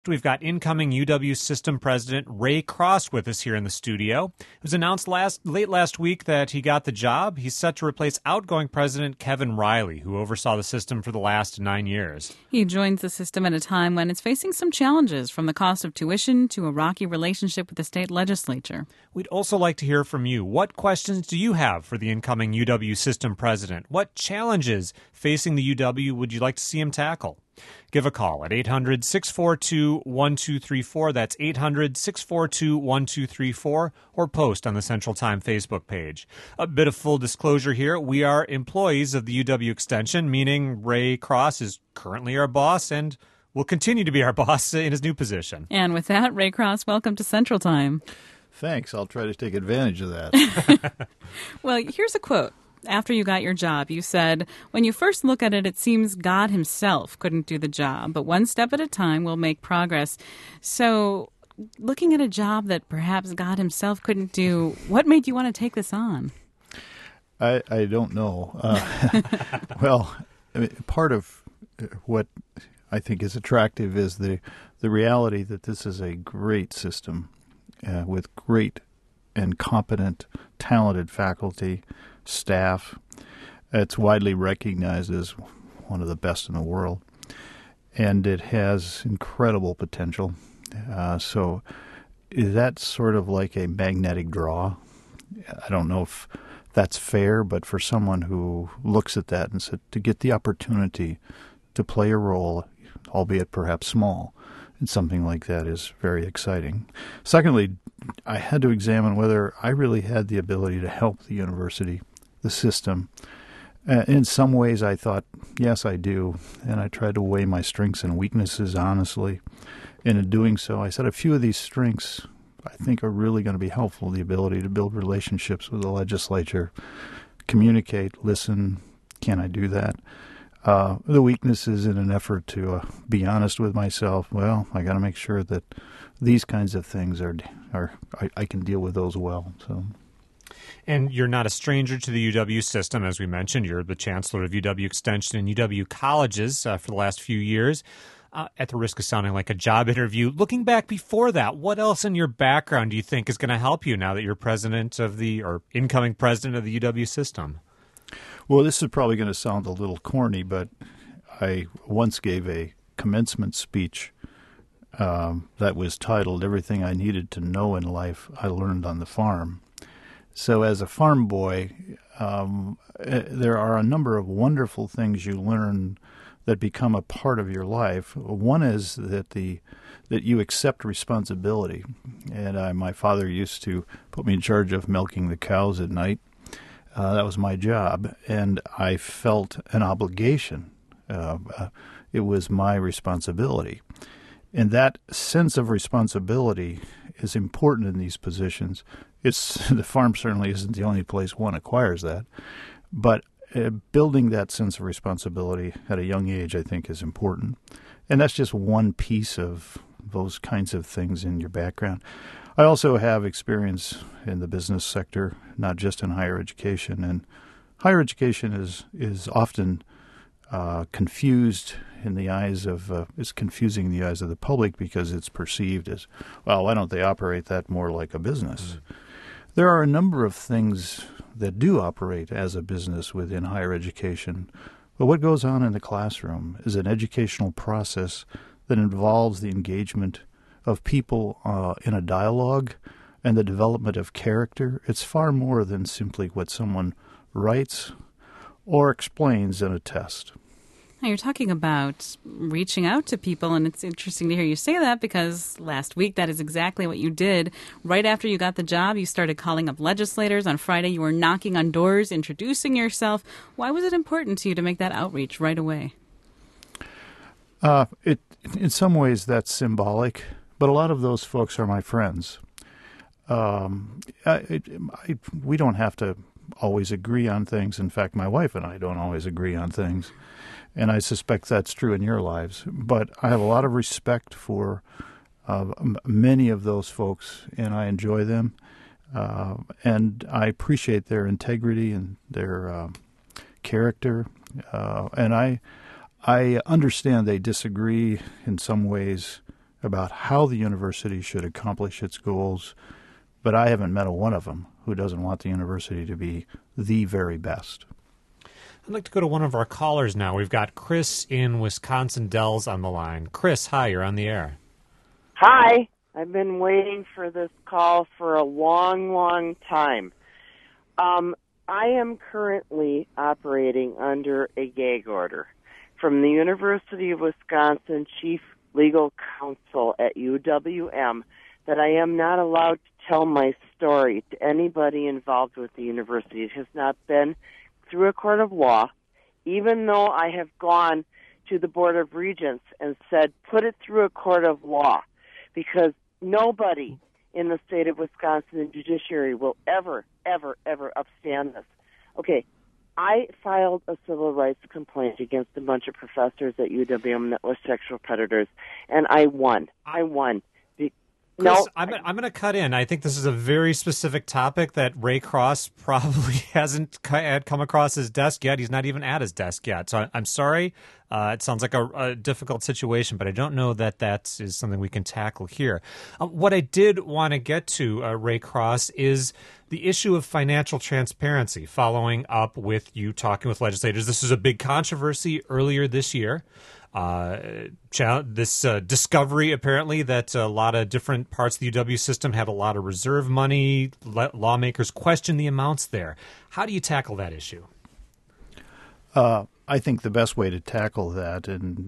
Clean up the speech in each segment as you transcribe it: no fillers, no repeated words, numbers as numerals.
We've got incoming UW System President Ray Cross with us here in the studio. It was announced late last week that he got the job. He's set to replace outgoing President Kevin Riley, who oversaw the system for the last 9 years. He joins the system at a time when it's facing some challenges, from the cost of tuition to a rocky relationship with the state legislature. We'd also like to hear from you. What questions do you have for the incoming UW System President? What challenges facing the UW would you like to see him tackle? Give a call at 800-642-1234. That's 800-642-1234, or post on the Central Time Facebook page. A bit of full disclosure here. We are employees of the UW Extension, meaning Ray Cross is currently our boss and will continue to be our boss in his new position. And with that, Ray Cross, welcome to Central Time. Thanks. I'll try to take advantage of that. Well, here's a quote. After you got your job, you said, "When you first look at it, it seems God himself couldn't do the job, but one step at a time will make progress." So, looking at a job that perhaps God himself couldn't do, what made you want to take this on? I don't know. Well, I mean, part of what I think is attractive is the reality that this is a great system with great and competent, talented faculty, staff. It's widely recognized as one of the best in the world, and it has incredible potential. So that's sort of like a magnetic draw. I don't know if that's fair, but for someone who looks at that and said to get the opportunity to play a role, albeit perhaps small, in something like that is very exciting. Secondly, I had to examine whether I really had the ability to help the university, the system. In some ways, I thought, yes, I do, and I tried to weigh my strengths and weaknesses honestly. And in doing so, I said a few of these strengths I think are really going to be helpful: the ability to build relationships with the legislature, communicate, listen. Can I do that? The weaknesses, in an effort to be honest with myself, well, I got to make sure that these kinds of things I can deal with those well. So. And you're not a stranger to the UW system, as we mentioned. You're the chancellor of UW Extension and UW Colleges for the last few years. At the risk of sounding like a job interview, looking back before that, what else in your background do you think is going to help you now that you're president of or incoming president of the UW system? Well, this is probably going to sound a little corny, but I once gave a commencement speech that was titled "Everything I Needed to Know in Life I Learned on the Farm." So as a farm boy, there are a number of wonderful things you learn that become a part of your life. One is that you accept responsibility. And my father used to put me in charge of milking the cows at night. That was my job, and I felt an obligation. It was my responsibility. And that sense of responsibility is important in these positions. The farm certainly isn't the only place one acquires that, but building that sense of responsibility at a young age, I think, is important. And that's just one piece of those kinds of things in your background. I also have experience in the business sector, not just in higher education. And higher education is often confused in the eyes of it's confusing in the eyes of the public because it's perceived as, well, why don't they operate that more like a business? Mm-hmm. There are a number of things that do operate as a business within higher education, but what goes on in the classroom is an educational process that involves the engagement of people in a dialogue and the development of character. It's far more than simply what someone writes or explains in a test. Now, you're talking about reaching out to people, and it's interesting to hear you say that because last week that is exactly what you did. Right after you got the job, you started calling up legislators. On Friday, you were knocking on doors, introducing yourself. Why was it important to you to make that outreach right away? In some ways, that's symbolic, but a lot of those folks are my friends. We don't have to always agree on things. In fact, my wife and I don't always agree on things. And I suspect that's true in your lives. But I have a lot of respect for many of those folks, and I enjoy them. And I appreciate their integrity and their character. And I understand they disagree in some ways about how the university should accomplish its goals, but I haven't met a one of them who doesn't want the university to be the very best. I'd like to go to one of our callers now. We've got Chris in Wisconsin Dells on the line. Chris, hi, you're on the air. Hi. I've been waiting for this call for a long, long time. I am currently operating under a gag order from the University of Wisconsin Chief Legal Counsel at UWM that I am not allowed to tell my story to anybody involved with the university. It has not been through a court of law, even though I have gone to the Board of Regents and said, put it through a court of law, because nobody in the state of Wisconsin and judiciary will ever, ever, ever upstand this. Okay, I filed a civil rights complaint against a bunch of professors at UWM that were sexual predators, and I won. Chris, I'm going to cut in. I think this is a very specific topic that Ray Cross probably hasn't come across his desk yet. He's not even at his desk yet. So I'm sorry. It sounds like a difficult situation, but I don't know that is something we can tackle here. What I did want to get to, Ray Cross, is the issue of financial transparency, following up with you talking with legislators. This is a big controversy earlier this year. This discovery, apparently, that a lot of different parts of the UW system had a lot of reserve money. Lawmakers question the amounts there. How do you tackle that issue? I think the best way to tackle that,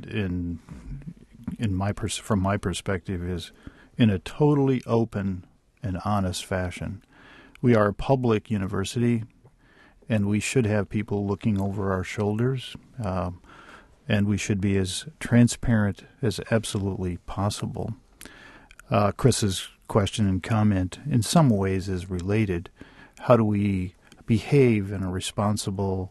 from my perspective, is in a totally open and honest fashion. We are a public university, and we should have people looking over our shoulders. And we should be as transparent as absolutely possible. Chris's question and comment in some ways is related. How do we behave in a responsible,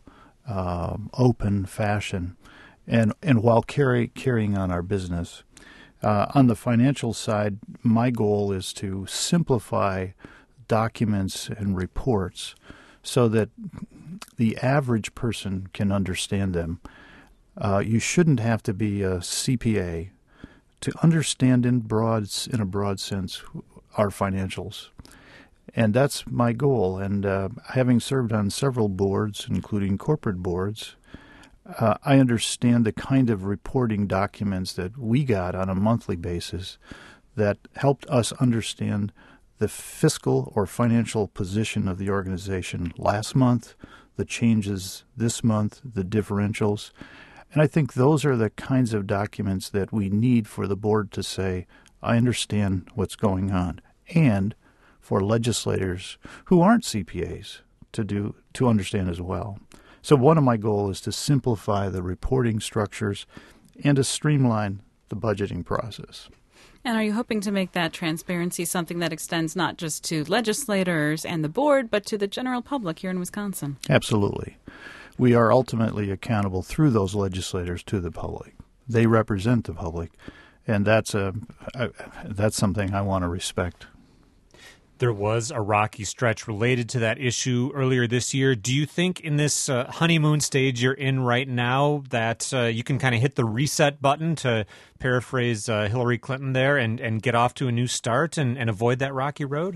open fashion and while carrying on our business? On the financial side, my goal is to simplify documents and reports so that the average person can understand them. You shouldn't have to be a CPA to understand in a broad sense our financials. And that's my goal. And having served on several boards, including corporate boards, I understand the kind of reporting documents that we got on a monthly basis that helped us understand the fiscal or financial position of the organization last month, the changes this month, the differentials. And I think those are the kinds of documents that we need for the board to say, I understand what's going on, and for legislators who aren't CPAs to understand as well. So one of my goals is to simplify the reporting structures and to streamline the budgeting process. And are you hoping to make that transparency something that extends not just to legislators and the board, but to the general public here in Wisconsin? Absolutely. We are ultimately accountable through those legislators to the public. They represent the public, and that's something I want to respect. There was a rocky stretch related to that issue earlier this year. Do you think in this honeymoon stage you're in right now that you can kind of hit the reset button, to paraphrase Hillary Clinton there, and get off to a new start and avoid that rocky road?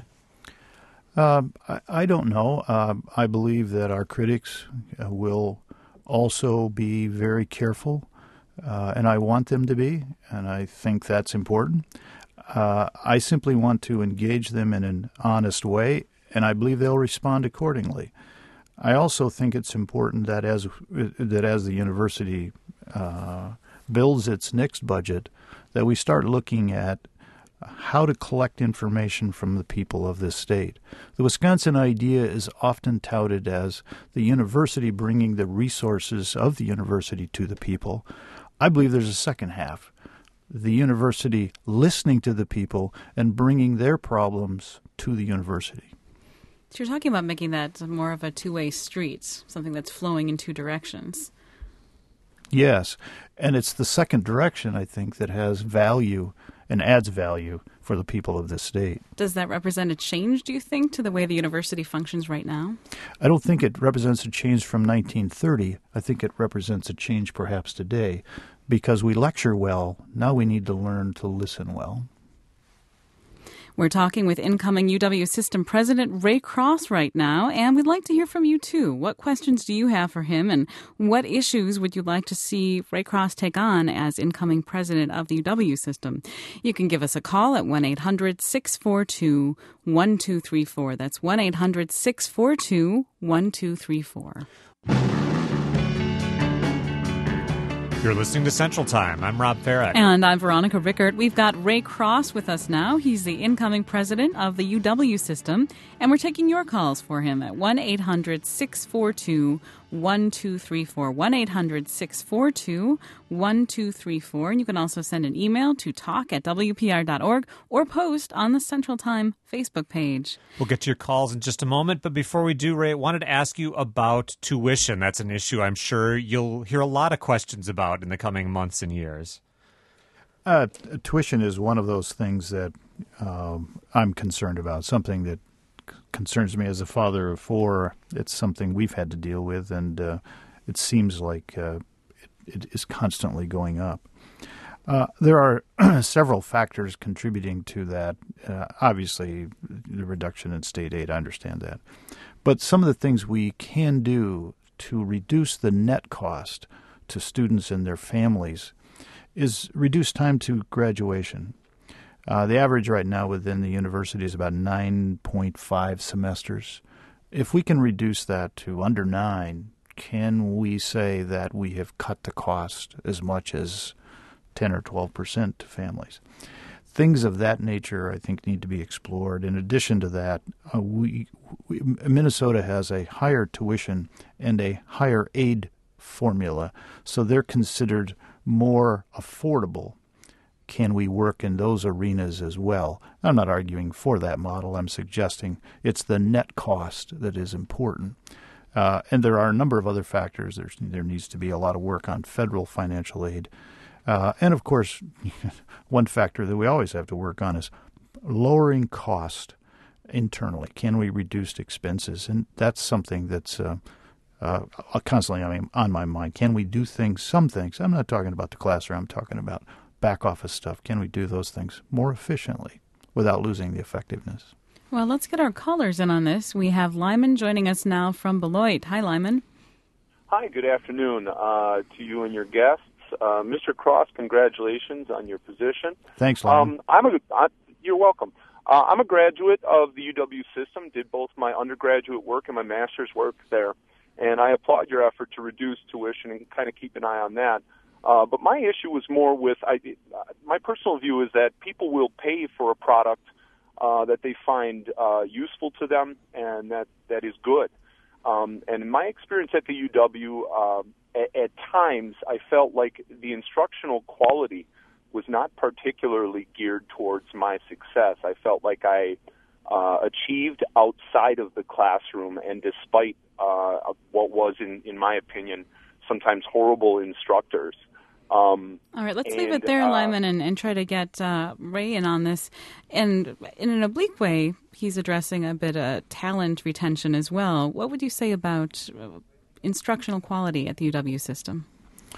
I don't know. I believe that our critics will also be very careful, and I want them to be, and I think that's important. I simply want to engage them in an honest way, and I believe they'll respond accordingly. I also think it's important that as the university builds its next budget, that we start looking at how to collect information from the people of this state. The Wisconsin idea is often touted as the university bringing the resources of the university to the people. I believe there's a second half. The university listening to the people and bringing their problems to the university. So you're talking about making that more of a two-way street, something that's flowing in two directions. Yes, and it's the second direction, I think, that has value and adds value for the people of this state. Does that represent a change, do you think, to the way the university functions right now? I don't think it represents a change from 1930. I think it represents a change perhaps today. because we lecture well, now we need to learn to listen well. We're talking with incoming UW System President Ray Cross right now, and we'd like to hear from you, too. What questions do you have for him, and what issues would you like to see Ray Cross take on as incoming president of the UW System? You can give us a call at 1-800-642-1234. That's 1-800-642-1234. You're listening to Central Time. I'm Rob Farrack. And I'm Veronica Rickert. We've got Ray Cross with us now. He's the incoming president of the UW System, and we're taking your calls for him at 1-800-642-1234. 1-800-642-1234. And you can also send an email to talk@wpr.org or post on the Central Time Facebook page. We'll get to your calls in just a moment, but before we do, Ray, I wanted to ask you about tuition. That's an issue I'm sure you'll hear a lot of questions about in the coming months and years. Tuition is one of those things that I'm concerned about, something that concerns me as a father of four. It's something we've had to deal with, and it seems like it is constantly going up. There are several factors contributing to that. Obviously, the reduction in state aid, I understand that. But some of the things we can do to reduce the net cost to students and their families is reduce time to graduation. The average right now within the university is about 9.5 semesters. If we can reduce that to under 9, can we say that we have cut the cost as much as 10 or 12% to families? Things of that nature, I think, need to be explored. In addition to that, Minnesota has a higher tuition and a higher aid formula, so they're considered more affordable. Can we work in those arenas as well? I'm not arguing for that model. I'm suggesting it's the net cost that is important. And there are a number of other factors. There needs to be a lot of work on federal financial aid. And, of course, one factor that we always have to work on is lowering cost internally. Can we reduce expenses? And that's something that's constantly on my mind. Can we do some things? I'm not talking about the classroom. I'm talking about back office stuff. Can we do those things more efficiently without losing the effectiveness? Well, let's get our callers in on this. We have Lyman joining us now from Beloit. Hi, Lyman. Hi, good afternoon to you and your guests. Mr. Cross, congratulations on your position. Thanks, Lyman. You're welcome. I'm a graduate of the UW system, did both my undergraduate work and my master's work there, and I applaud your effort to reduce tuition and kind of keep an eye on that. But my issue was more with, my personal view is that people will pay for a product that they find useful to them and that is good. And in my experience at the UW, at times I felt like the instructional quality was not particularly geared towards my success. I felt like I achieved outside of the classroom, and despite what was, in my opinion, sometimes horrible instructors. All right, let's leave it there, Lyman, and try to get Ray in on this. And in an oblique way, he's addressing a bit of talent retention as well. What would you say about instructional quality at the UW system?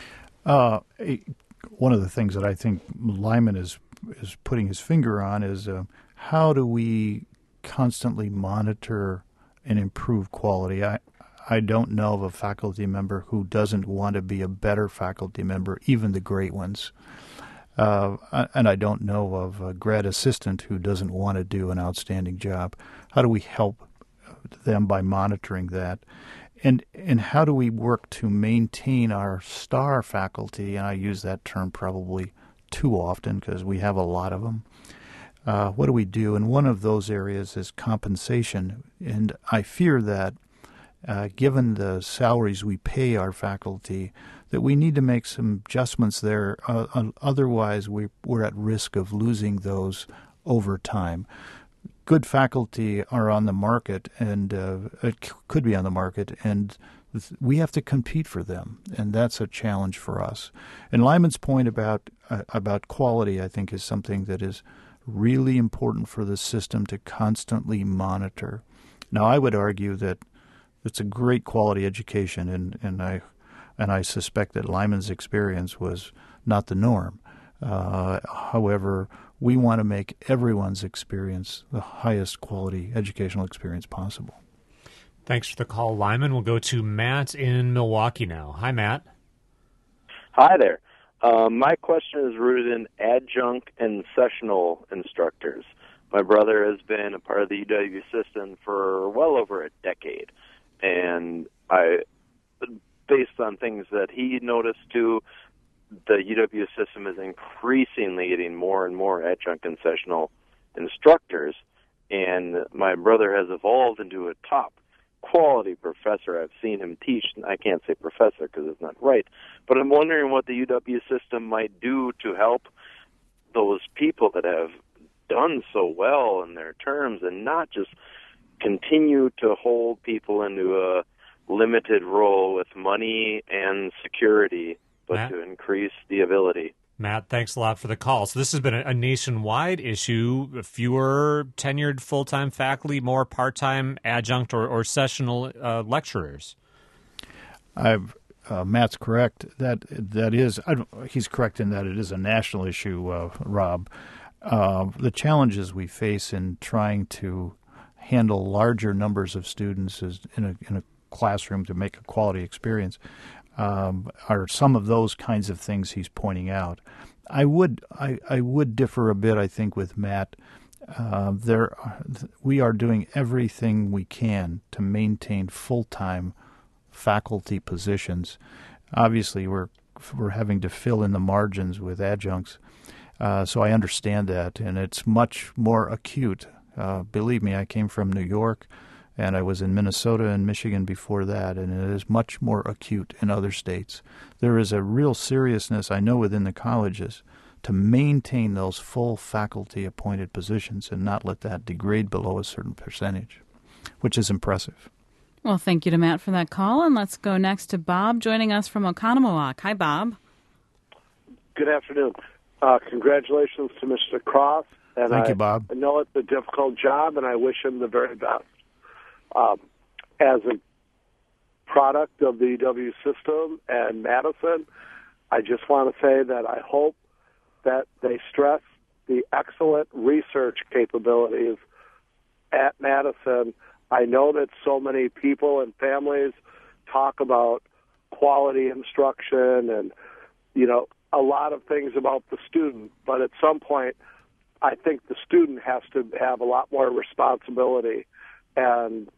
One of the things that I think Lyman is putting his finger on is how do we constantly monitor and improve quality? I don't know of a faculty member who doesn't want to be a better faculty member, even the great ones. And I don't know of a grad assistant who doesn't want to do an outstanding job. How do we help them by monitoring that? And how do we work to maintain our star faculty? And I use that term probably too often because we have a lot of them. What do we do? And one of those areas is compensation. And I fear that given the salaries we pay our faculty, that we need to make some adjustments there. Otherwise, we're at risk of losing those over time. Good faculty are on the market, and it could be on the market, and we have to compete for them, and that's a challenge for us. And Lyman's point about quality, I think, is something that is really important for the system to constantly monitor. Now, I would argue that it's a great quality education, and I suspect that Lyman's experience was not the norm. However, we want to make everyone's experience the highest quality educational experience possible. Thanks for the call, Lyman. We'll go to Matt in Milwaukee now. Hi, Matt. Hi there. My question is rooted in adjunct and sessional instructors. My brother has been a part of the UW system for well over a decade, and based on things that he noticed too, the UW system is increasingly getting more and more adjunct and sessional instructors, and my brother has evolved into a top quality professor. I've seen him teach. I can't say professor because it's not right, but I'm wondering what the UW system might do to help those people that have done so well in their terms and not just continue to hold people into a limited role with money and security, but Matt? to increase the ability. Matt, thanks a lot for the call. So this has been a nationwide issue, fewer tenured full-time faculty, more part-time adjunct or sessional lecturers. Matt's correct. He's correct in that it is a national issue, Rob. The challenges we face in trying to handle larger numbers of students in a classroom to make a quality experience are some of those kinds of things he's pointing out. I would differ a bit, I think, with Matt. We are doing everything we can to maintain full-time faculty positions. Obviously, we're having to fill in the margins with adjuncts, so I understand that, and it's much more acute. Believe me, I came from New York, and I was in Minnesota and Michigan before that, and it is much more acute in other states. There is a real seriousness, I know, within the colleges to maintain those full faculty-appointed positions and not let that degrade below a certain percentage, which is impressive. Well, thank you to Matt for that call, and let's go next to Bob joining us from Oconomowoc. Hi, Bob. Good afternoon. Congratulations to Mr. Cross. And Thank you, Bob. I know it's a difficult job, and I wish him the very best. As a product of the UW system and Madison, I just want to say that I hope that they stress the excellent research capabilities at Madison. I know that so many people and families talk about quality instruction and, a lot of things about the student, but at some point, I think the student has to have a lot more responsibility. And,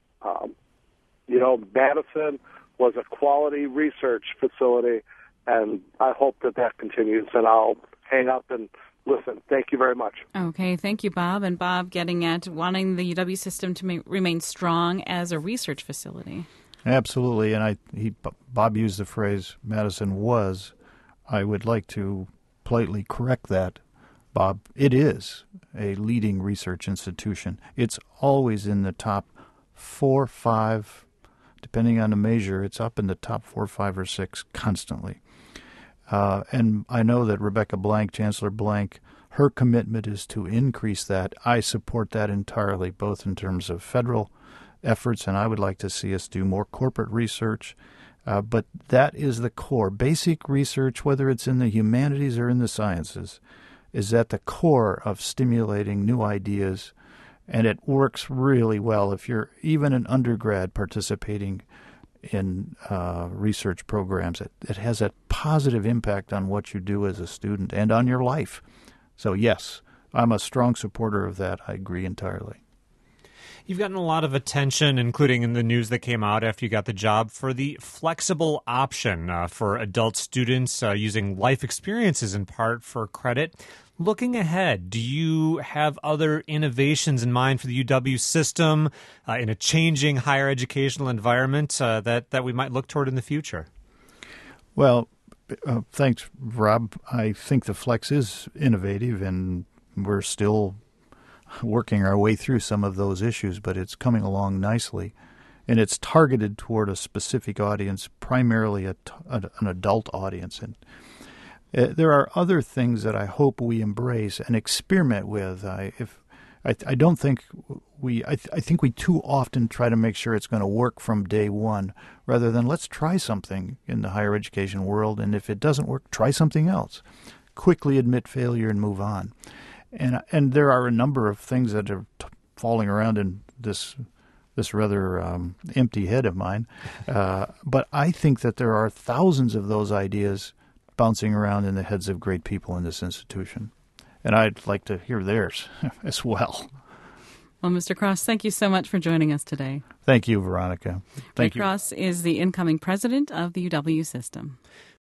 Madison was a quality research facility, and I hope that continues. And I'll hang up and listen. Thank you very much. Okay, thank you, Bob. And Bob getting at wanting the UW system to remain strong as a research facility. Absolutely, and Bob used the phrase Madison was. I would like to politely correct that, Bob. It is a leading research institution. It's always in the top 4, 5, depending on the measure. It's up in the top 4, 5, or 6 constantly. And I know that Rebecca Blank, Chancellor Blank, her commitment is to increase that. I support that entirely, both in terms of federal efforts, and I would like to see us do more corporate research. But that is the core. Basic research, whether it's in the humanities or in the sciences, is at the core of stimulating new ideas, and it works really well if you're even an undergrad participating in research programs. It has a positive impact on what you do as a student and on your life. So, yes, I'm a strong supporter of that. I agree entirely. You've gotten a lot of attention, including in the news that came out after you got the job, for the flexible option for adult students using life experiences in part for credit. Looking ahead, do you have other innovations in mind for the UW system in a changing higher educational environment that we might look toward in the future? Well, thanks, Rob. I think the Flex is innovative, and we're still working our way through some of those issues, but it's coming along nicely. And it's targeted toward a specific audience, primarily an adult audience. And there are other things that I hope we embrace and experiment with. I don't think I think we too often try to make sure it's going to work from day one, rather than let's try something in the higher education world, and if it doesn't work, try something else. Quickly admit failure and move on. And there are a number of things that are falling around in this rather empty head of mine, but I think that there are thousands of those ideas bouncing around in the heads of great people in this institution. And I'd like to hear theirs as well. Well, Mr. Cross, thank you so much for joining us today. Thank you, Veronica. Ray Cross is the incoming president of the UW system.